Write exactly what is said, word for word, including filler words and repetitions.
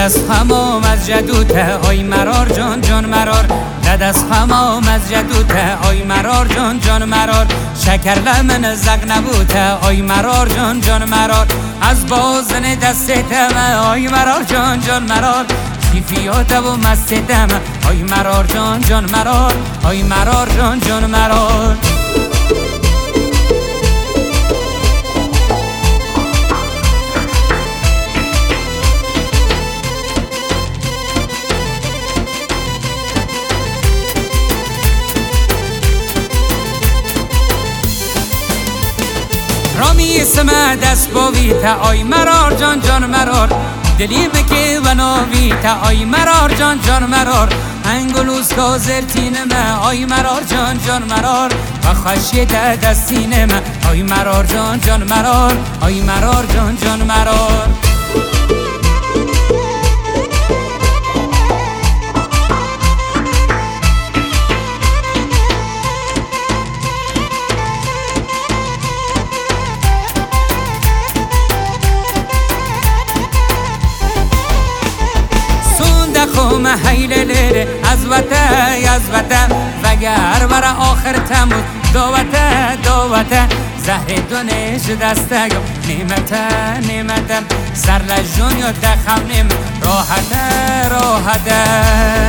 دست خمام از جدوته آی مرار جان جان مرار دست خمام از جدوته آی مرار جان جان مرار شکر لمن زق نبوته آی مرار جان جان مرار از بازن دستتم آی مرار جان جان مرار کیفیات و مستتم آی مرار جان جان مرار آی مرار جان جان مرار رامی اسم دست باویتا آی مرار جان جان مرار دلیم که وناویتا آی مرار جان جان مرار انگلوز کازرتینم آی مرار جان جان مرار و خشیت دستینم آی مرار جان جان مرار آی مرار جان جان مرار خم حیلله از وطن از وطن وگر ور آخر تموت داوته داوته زهر دونش دسته نعمته نعمته سر لجون یا دخم نیم راحته راحته